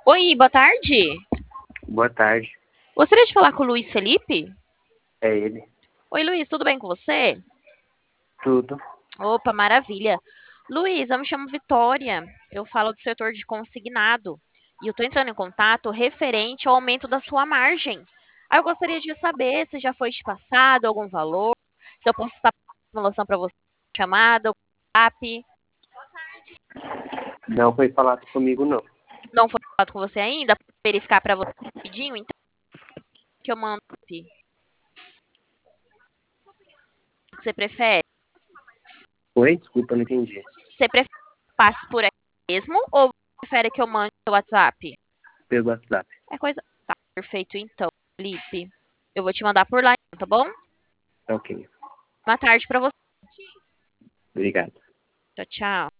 Oi, boa tarde. Boa tarde, Gostaria de falar com o Luiz Felipe? é ele. Oi, Luiz, tudo bem com você? Tudo. Opa, maravilha. Luiz, eu me chamo Vitória. Eu falo do setor de consignado. E eu estou entrando em contato referente ao aumento da sua margem. Aí eu gostaria de saber se já foi te passado algum valor, se eu posso estar passando simulação para você, chamada, WhatsApp. Não foi falado comigo, não. Não foi falado com você ainda? Posso verificar para você rapidinho, então, que eu mando. O que você prefere? Oi? Desculpa, não entendi. Você prefere que eu passe por aqui mesmo ou prefere que eu mande no WhatsApp? Pelo WhatsApp. É coisa. Tá, perfeito então, Felipe. Eu vou te mandar por lá, então, tá bom? Ok. Boa tarde pra você. Obrigado. Tchau, tchau.